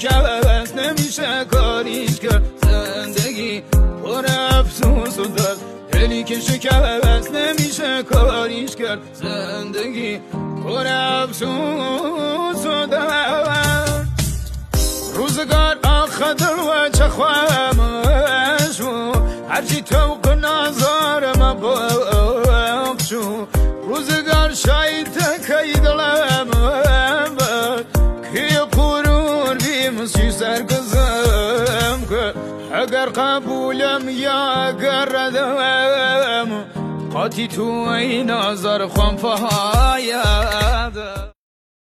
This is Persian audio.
شکست نمیشه کاریش کرد زندگی پر افسوس و درد دلی که شکست نمیشه کاریش کرد زندگی پر افسوس و درد روزگار آخدر و چه خواهمش و هرچی توق نظارم باقشو روزگار شاید تکی دلم که قرور بیمسی سرگزم که اگر قبولم یا اگر ردم قاطی تو این نظر خم فهاید